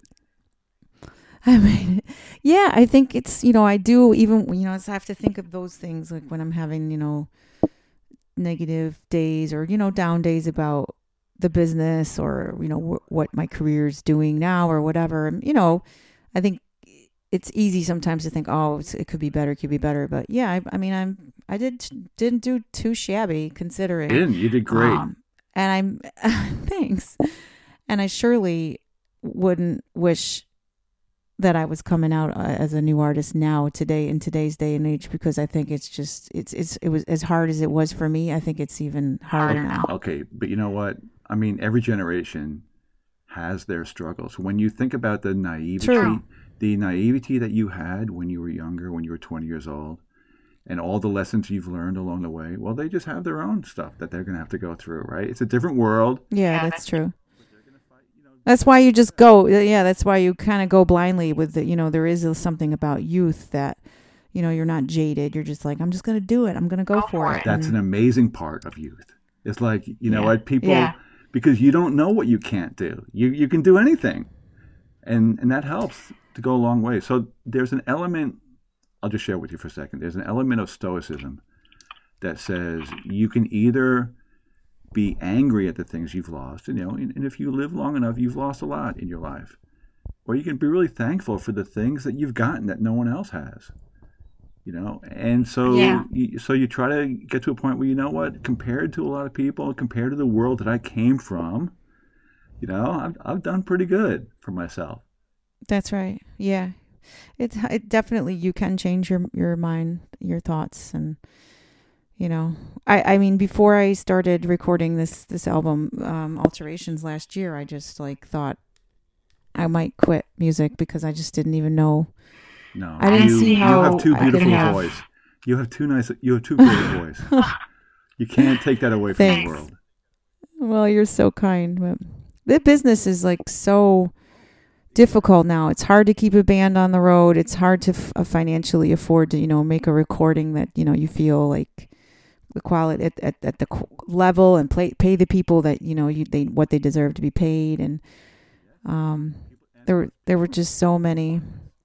I mean, yeah, I think it's, you know, I do even, you know, I have to think of those things like when I'm having, you know, negative days or, you know, down days about the business or, you know, wh- what my career's doing now or whatever. And, you know, I think it's easy sometimes to think, oh, it's, it could be better, it could be better. But yeah, I, I mean, I'm, I did, didn't do too shabby considering. You didn't, you did great. Um, and I'm, thanks. And I surely wouldn't wish that I was coming out uh, as a new artist now today in today's day and age, because I think it's just it's it's it was as hard as it was for me. I think it's even harder now. Okay, but you know what? I mean, every generation has their struggles. When you think about the naivety, True. the naivety that you had when you were younger, when you were twenty years old, and all the lessons you've learned along the way, well, they just have their own stuff that they're going to have to go through, right? It's a different world. Yeah, that's true. That's why you just go. Yeah, that's why you kind of go blindly with the, you know, there is something about youth that, you know, you're not jaded. You're just like, I'm just going to do it. I'm going to go, go for it. it. That's and, an amazing part of youth. It's like, you know yeah. what, people, yeah. because you don't know what you can't do. You you can do anything. And and that helps to go a long way. So there's an element, I'll just share with you for a second. There's an element of stoicism that says you can either be angry at the things you've lost, and you know, and, and if you live long enough, you've lost a lot in your life, or you can be really thankful for the things that you've gotten that no one else has, you know. And so, yeah. you, so you try to get to a point where, you know what, compared to a lot of people, compared to the world that I came from, you know, I've I've done pretty good for myself. That's right. Yeah, it it definitely, you can change your your mind, your thoughts, and. You know, I, I mean, before I started recording this, this album, um, Alterations last year, I just like thought I might quit music because I just didn't even know. No, I didn't you, see how you have two beautiful have... voices. You have two nice, you have two great voices. You can't take that away from Thanks. the world. Well, you're so kind. But the business is like so difficult now. It's hard to keep a band on the road. It's hard to f- financially afford to, you know, make a recording that, you know, you feel like the quality at, at, at the level and play, pay the people that, you know, you, they, what they deserve to be paid. And, um, there were, there were just so many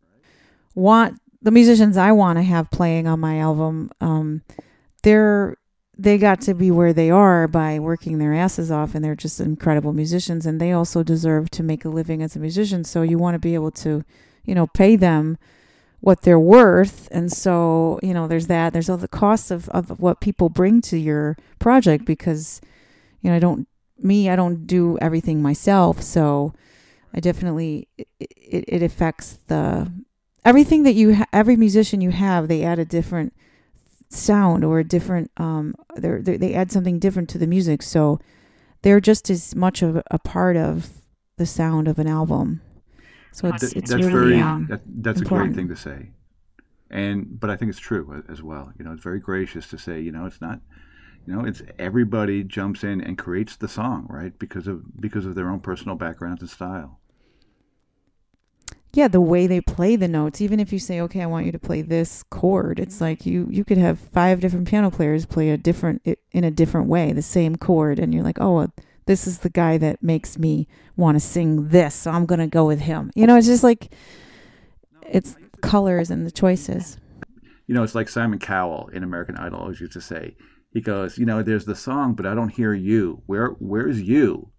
want the musicians I want to have playing on my album. Um, they're, they got to be where they are by working their asses off, and they're just incredible musicians, and they also deserve to make a living as a musician. So you want to be able to, you know, pay them what they're worth. And so, you know, there's that, there's all the costs of, of what people bring to your project, because, you know, I don't, me, I don't do everything myself. So I definitely, it, it, it affects the, everything that you, ha- every musician you have, they add a different sound or a different, um, they're, they're, they add something different to the music. So they're just as much of a part of the sound of an album. So it's Th- it's that's really very um, that, that's important. a great thing to say, and but I think it's true as well. You know, it's very gracious to say, you know, it's not, you know, it's everybody jumps in and creates the song, right? Because of because of their own personal backgrounds and style. Yeah, the way they play the notes. Even if you say, okay, I want you to play this chord, it's like you you could have five different piano players play a different in a different way the same chord, and you're like, oh, this is the guy that makes me want to sing this, so I'm going to go with him. You know, it's just like, it's colors and the choices. You know, it's like Simon Cowell in American Idol always used to say, he goes, you know, there's the song, but I don't hear you. Where, where's you?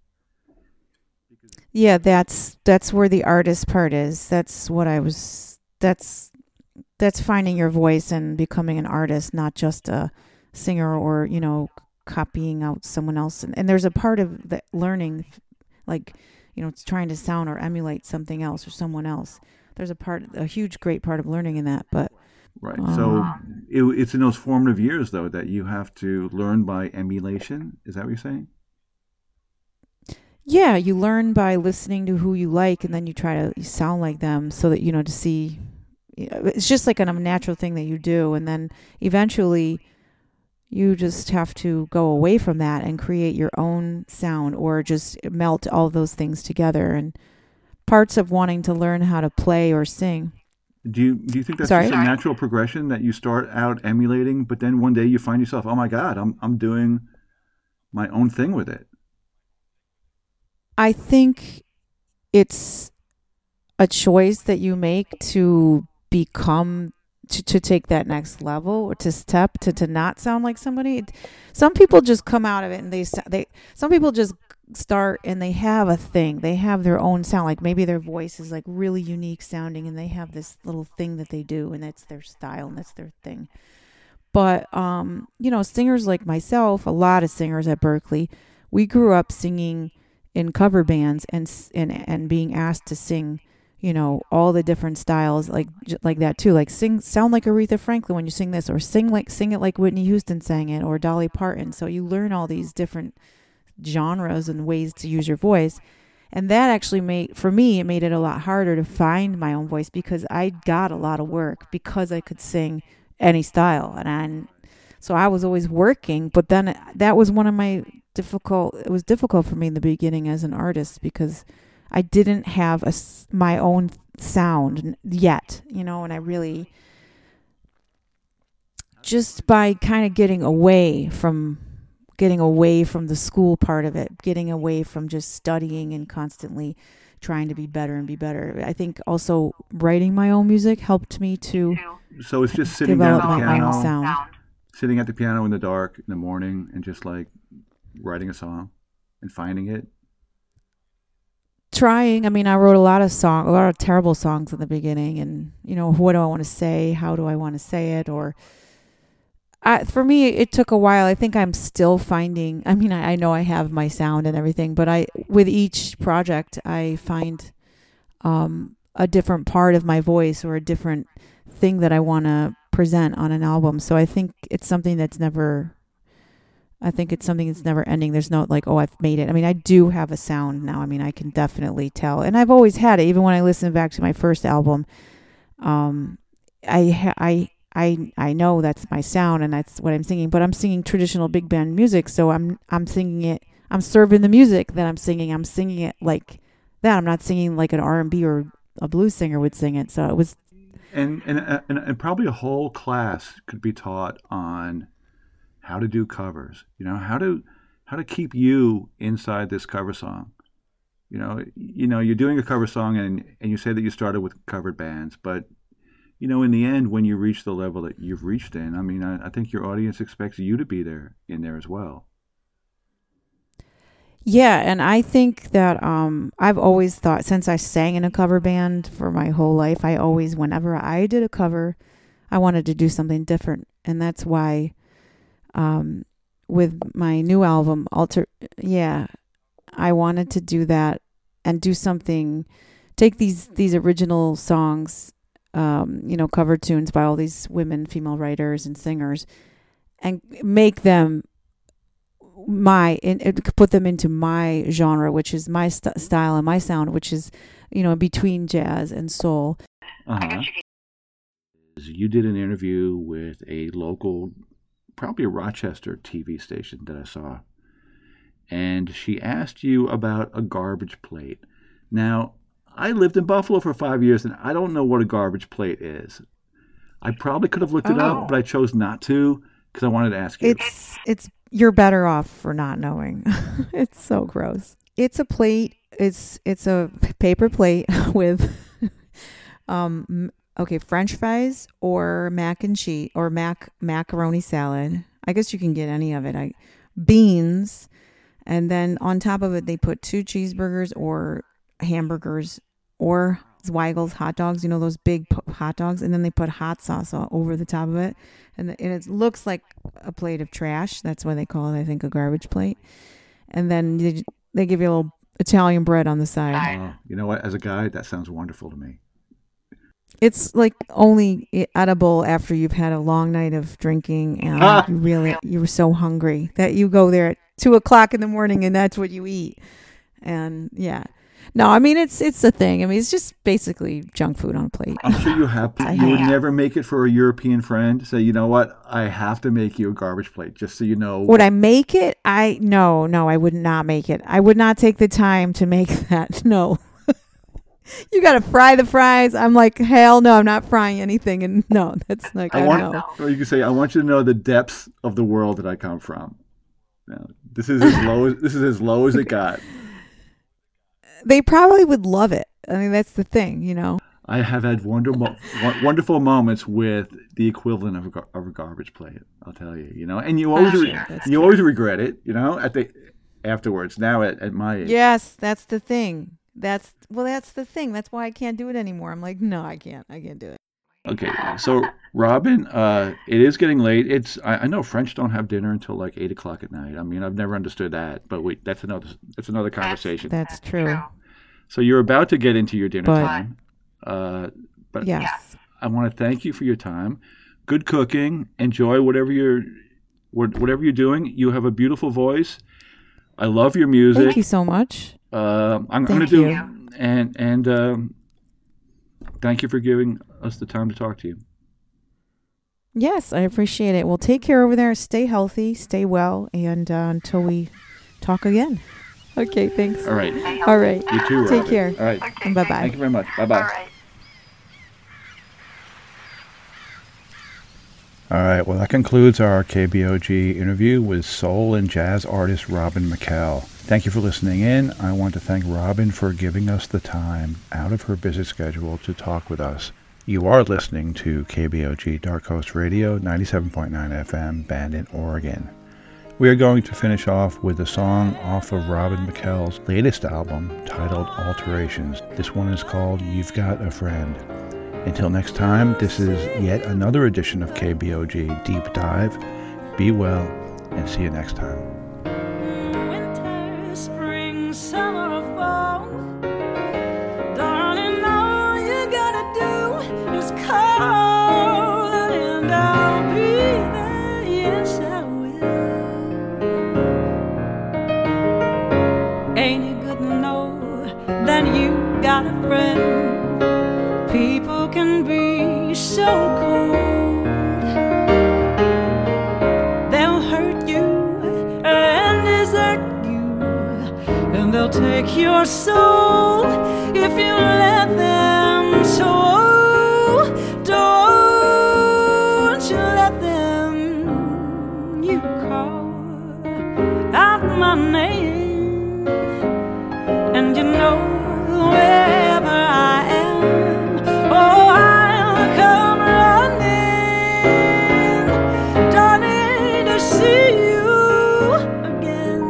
Yeah, that's, that's where the artist part is. That's what I was, that's, that's finding your voice and becoming an artist, not just a singer or, you know, copying out someone else. And, and there's a part of the learning, like, you know, it's trying to sound or emulate something else or someone else. There's a part, a huge, great part of learning in that. But right. Uh, so it, it's in those formative years, though, that you have to learn by emulation. Is that what you're saying? Yeah, you learn by listening to who you like, and then you try to sound like them, so that you know to see. It's just like a natural thing that you do, and then eventually you just have to go away from that and create your own sound, or just melt all those things together. And parts of wanting to learn how to play or sing. Do you do you think that's Sorry? just a natural progression that you start out emulating, but then one day you find yourself, oh my God, I'm I'm doing my own thing with it? I think it's a choice that you make to become to, to take that next level, or to step to, to not sound like somebody. Some people just come out of it and they they some people just start and they have a thing. They have their own sound. Like maybe their voice is like really unique sounding, and they have this little thing that they do, and that's their style and that's their thing. But um, you know, singers like myself, a lot of singers at Berklee, we grew up singing in cover bands and and and being asked to sing, you know, all the different styles like like that too. Like sing, sound like Aretha Franklin when you sing this, or sing like sing it like Whitney Houston sang it, or Dolly Parton. So you learn all these different genres and ways to use your voice, and that actually made for me it made it a lot harder to find my own voice, because I got a lot of work because I could sing any style, and I, so I was always working. But then that was one of my difficult. It was difficult for me in the beginning as an artist, because I didn't have a, my own sound yet, you know, and I really, just by kind of getting away from, getting away from the school part of it, getting away from just studying and constantly trying to be better and be better. I think also writing my own music helped me to So it's just sitting down develop at the my piano, own sound. sitting at the piano in the dark in the morning, and just like writing a song and finding it. Trying. I mean, I wrote a lot of song, a lot of terrible songs in the beginning, and you know, what do I want to say? How do I want to say it? Or, I, for me, it took a while. I think I'm still finding. I mean, I, I know I have my sound and everything, but I, with each project, I find um, a different part of my voice or a different thing that I want to present on an album. So I think it's something that's never. I think it's something that's never ending. There's no like, oh, I've made it. I mean, I do have a sound now. I mean, I can definitely tell. And I've always had it. Even when I listen back to my first album, um, I, ha- I, I, I know that's my sound and that's what I'm singing, but I'm singing traditional big band music. So I'm, I'm singing it. I'm serving the music that I'm singing. I'm singing it like that. I'm not singing like an R and B or a blues singer would sing it. So it was. And, and, and, and probably a whole class could be taught on how to do covers, you know, how to how to keep you inside this cover song. You know, you know, you're doing a cover song, and, and you say that you started with covered bands, but you know, in the end, when you reach the level that you've reached in, I mean, I, I think your audience expects you to be there in there as well. Yeah, and I think that um, I've always thought, since I sang in a cover band for my whole life, I always, whenever I did a cover, I wanted to do something different, and that's why. Um, with my new album, Alter, yeah, I wanted to do that and do something, take these, these original songs, um, you know, cover tunes by all these women, female writers and singers, and make them my, in, put them into my genre, which is my st- style and my sound, which is, you know, between jazz and soul. Uh-huh. You did an interview with a local, probably a Rochester T V station that I saw, and she asked you about a garbage plate. Now, I lived in Buffalo for five years, and I don't know what a garbage plate is. I probably could have looked it Oh. up, but I chose not to because I wanted to ask you. It's it's you're better off for not knowing. It's so gross. It's a plate. It's it's a p- paper plate with um m- okay, French fries or mac and cheese or mac macaroni salad. I guess you can get any of it. I beans, and then on top of it they put two cheeseburgers or hamburgers or Zweigel's hot dogs, you know, those big p- hot dogs, and then they put hot sauce all over the top of it, and, the, and it looks like a plate of trash. That's why they call it, I think, a garbage plate. And then they, they give you a little Italian bread on the side. Uh, you know what? As a guy, that sounds wonderful to me. It's like only edible after you've had a long night of drinking and Ah. you really you were so hungry that you go there at two o'clock in the morning and that's what you eat. And yeah. No, I mean, it's it's a thing. I mean, it's just basically junk food on a plate. I'm sure you have. I You would have. never make it for a European friend. Say, you know what? I have to make you a garbage plate just so you know. Would I make it? I no, no, I would not make it. I would not take the time to make that. No. You got to fry the fries. I'm like, hell no, I'm not frying anything. And no, that's like, I I want. know. Or you can say, I want you to know the depths of the world that I come from. Now, this is as low as this is as low as it got. They probably would love it. I mean, that's the thing, you know. I have had wonderful, wonderful moments with the equivalent of a, gar- of a garbage plate. I'll tell you, you know, and you always, Oh, re- sure. That's you true. always regret it, you know, at the afterwards. Now at, at my age, Yes, that's the thing. That's well, that's the thing. That's why I can't do it anymore. I'm like, no, I can't. I can't do it. Okay, so Robin, uh, it is getting late. It's I, I know French don't have dinner until like eight o'clock at night. I mean, I've never understood that, but we that's another that's another conversation. That's true. So you're about to get into your dinner But- time, uh, but Yes. I want to thank you for your time. Good cooking. Enjoy whatever you're what- whatever you're doing. You have a beautiful voice. I love your music. Thank you so much. Uh, I'm going to Thank do you. and and um, thank you for giving us the time to talk to you. Yes, I appreciate it. Well, take care over there. Stay healthy, stay well, and uh, until we talk again. Okay, thanks. All right. All right. You too, Take Robin. care. All right. Okay, Bye-bye. Thank you very much. Bye All bye. right. All right. Well, that concludes our K B O G interview with soul and jazz artist Robin McKell. Thank you for listening in. I want to thank Robin for giving us the time out of her busy schedule to talk with us. You are listening to K B O G Dark Coast Radio, ninety-seven point nine F M, Bandon, Oregon. We are going to finish off with a song off of Robin McKell's latest album titled Alterations. This one is called You've Got a Friend. Until next time, this is yet another edition of K B O G Deep Dive. Be well, and see you next time. Winter, spring, summer, or fall, darling, all you gotta do is call, and I'll be there. Yes, I will. Ain't it good to know that you got a friend? People can be so cold. They'll hurt you and desert you, and they'll take your soul if you let them. So don't you let them. You call out my name, and you know wherever I am, oh, I'll come running, darling, to see you again.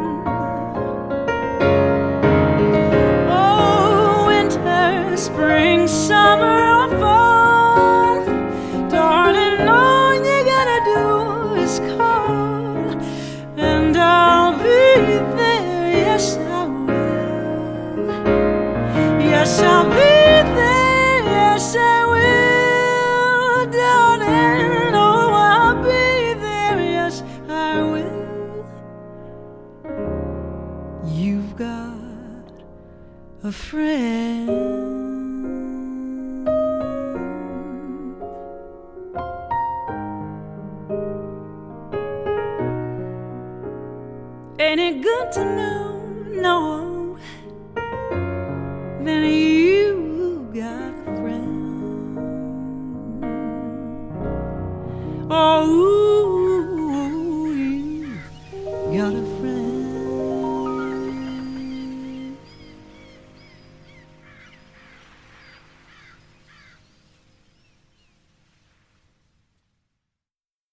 Oh, winter, spring, summer, or fall, darling, all you gotta do is call, and I'll be there. Yes, I will. Yes, I'll be there. Yes, I will, darling. Oh, I'll be there. Yes, I will. You've got a friend. Ain't it good to know? No.